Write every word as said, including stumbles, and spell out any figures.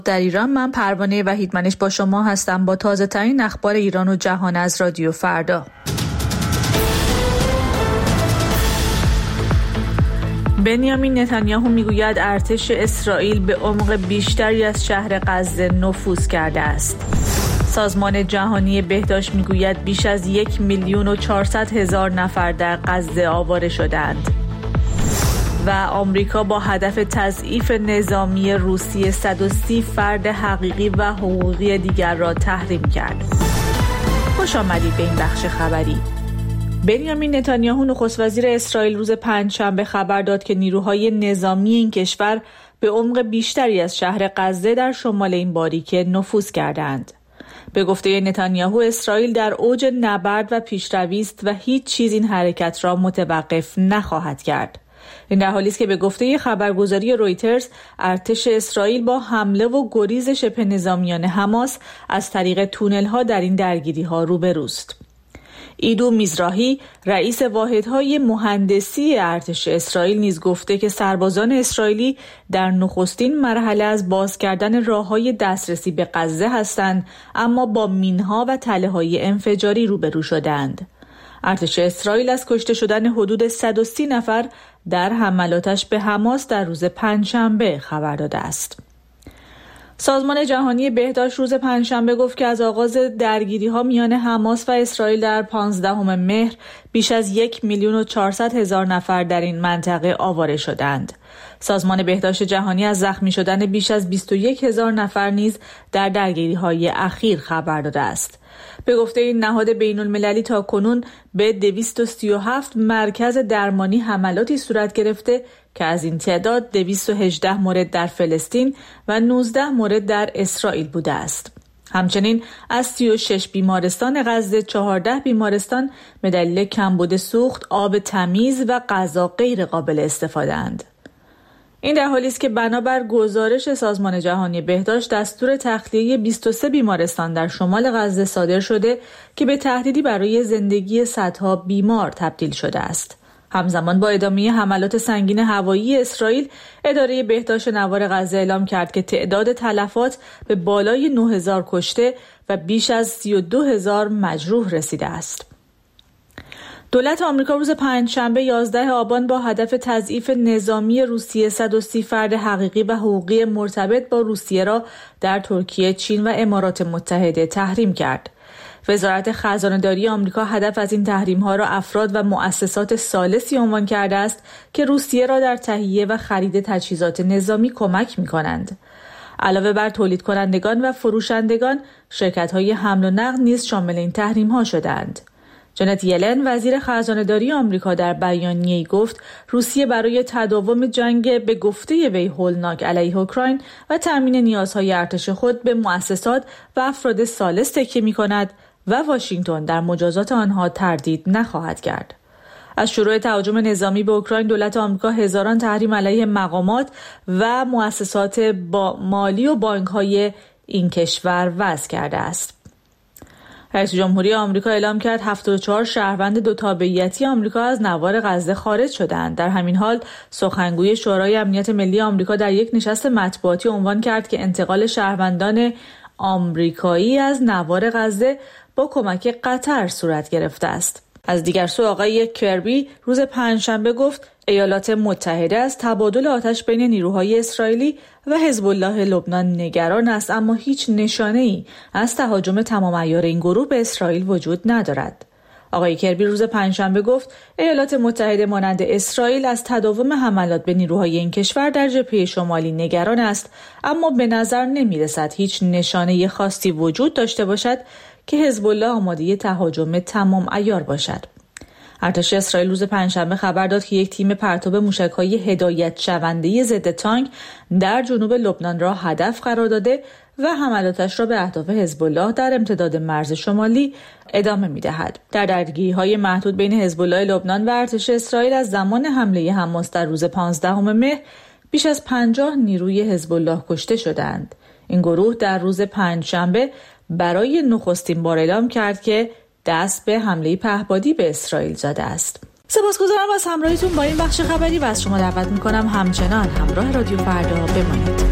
در ایران. من پروانه وحیدمنش با شما هستم با تازه ترین اخبار ایران و جهان از رادیو فردا. بنیامین نتانیاهو میگوید ارتش اسرائیل به عمق بیشتری از شهر غزه نفوذ کرده است. سازمان جهانی بهداشت میگوید بیش از یک میلیون و چهارصد هزار نفر در غزه آواره شدند. و آمریکا با هدف تضعیف نظامی روسیه صد و سی فرد حقیقی و حقوقی دیگر را تحریم کرد. خوش آمدید به این بخش خبری. بنیامین نتانیاهو نخست وزیر اسرائیل روز پنجشنبه خبر داد که نیروهای نظامی این کشور به عمق بیشتری از شهر غزه در شمال این باریکه نفوذ کردند. به گفته نتانیاهو اسرائیل در اوج نبرد و پیشروی است و هیچ چیز این حرکت را متوقف نخواهد کرد. این در حالی است که به گفته خبرگزاری رویترز ارتش اسرائیل با حمله و گریز شبه نظامیان حماس از طریق تونل‌ها در این درگیری‌ها روبروست. ایدو میزراهی رئیس واحدهای مهندسی ارتش اسرائیل نیز گفته که سربازان اسرائیلی در نخستین مرحله از باز کردن راه‌های دسترسی به غزه هستند، اما با مین‌ها و تله‌های انفجاری روبرو شدند. ارتش اسرائیل از کشته شدن حدود صد و سی نفر در حملاتش به حماس در روز پنجشنبه خبر داده است. سازمان جهانی بهداشت روز پنجشنبه گفت که از آغاز درگیری‌ها میان حماس و اسرائیل در پانزدهم مهر بیش از یک میلیون و چهارصد هزار نفر در این منطقه آواره شدند. سازمان بهداشت جهانی از زخمی شدن بیش از بیست و یک هزار نفر نیز در درگیری‌های اخیر خبر داده است. به گفته این نهاد بین‌المللی تاکنون به دویست و سی و هفت مرکز درمانی حملاتی صورت گرفته که از این تعداد دویست و هجده مورد در فلسطین و نوزده مورد در اسرائیل بوده است. همچنین از سی و شش بیمارستان غزه چهارده بیمارستان به دلیل کمبود سوخت، آب تمیز و غذا غیر قابل استفاده اند. این در حالی است که بنابر گزارش سازمان جهانی بهداشت دستور تخلیه بیست و سه بیمارستان در شمال غزه صادر شده که به تهدیدی برای زندگی صدها بیمار تبدیل شده است. همزمان با ادامه حملات سنگین هوایی اسرائیل، اداره بهداشت نوار غزه اعلام کرد که تعداد تلفات به بالای نه هزار کشته و بیش از سی و دو هزار مجروح رسیده است. دولت آمریکا روز پنجشنبه یازده آبان با هدف تضعیف نظامی روسیه صد و سی فرد حقیقی و حقوقی مرتبط با روسیه را در ترکیه، چین و امارات متحده تحریم کرد. وزارت خزانه‌داری آمریکا هدف از این تحریم‌ها را افراد و مؤسسات ثالثی عنوان کرده است که روسیه را در تهیه و خرید تجهیزات نظامی کمک می‌کنند. علاوه بر تولید کنندگان و فروشندگان، شرکت‌های حمل و نقل نیز شامل این تحریم‌ها شدند. جنت یلن وزیر خزانه‌داری آمریکا در بیانیه‌ای گفت روسیه برای تداوم جنگ به گفته وی هولناک علیه اوکراین و تامین نیازهای ارتش خود به مؤسسات و افراد ثالث تکیه می‌کند و واشنگتن در مجازات آنها تردید نخواهد کرد. از شروع تهاجم نظامی به اوکراین دولت آمریکا هزاران تحریم علیه مقامات و مؤسسات با مالی و بانک‌های این کشور وضع کرده است. رئیس جمهوری آمریکا اعلام کرد هفتاد و چهار شهروند دو تابعیتی آمریکا از نوار غزه خارج شدند. در همین حال سخنگوی شورای امنیت ملی آمریکا در یک نشست مطبوعاتی عنوان کرد که انتقال شهروندان آمریکایی از نوار غزه با کمک قطر صورت گرفته است. از دیگر سو آقای کربی روز پنجشنبه گفت ایالات متحده از تبادل آتش بین نیروهای اسرائیلی و حزب الله لبنان نگران است، اما هیچ نشانه‌ای از تهاجم تمام عیار این گروه به اسرائیل وجود ندارد. آقای کربی روز پنجشنبه گفت ایالات متحده مانند اسرائیل از تداوم حملات به نیروهای این کشور در جبهه شمالی نگران است، اما به نظر نمی‌رسد هیچ نشانه خاصی وجود داشته باشد که حزب الله آماده تهاجم تمام عیار باشد. ارتش اسرائیل روز پنجشنبه خبر داد که یک تیم پرتاب موشک‌های هدایت شونده ضد تانک در جنوب لبنان را هدف قرار داده و حملاتش را به اهداف حزب الله در امتداد مرز شمالی ادامه می‌دهد. در درگیری‌های محدود بین حزب الله لبنان و ارتش اسرائیل از زمان حمله حماس در روز پانزدهم مهر بیش از پنجاه نیروی حزب الله کشته شدند. این گروه در روز پنجشنبه برای نخستین بار اعلام کرد که دست به حمله پهپادی به اسرائیل زده است. سپاسگزارم از همراهیتون با این بخش خبری و از شما دعوت می‌کنم همچنان همراه رادیو فردا بمانید.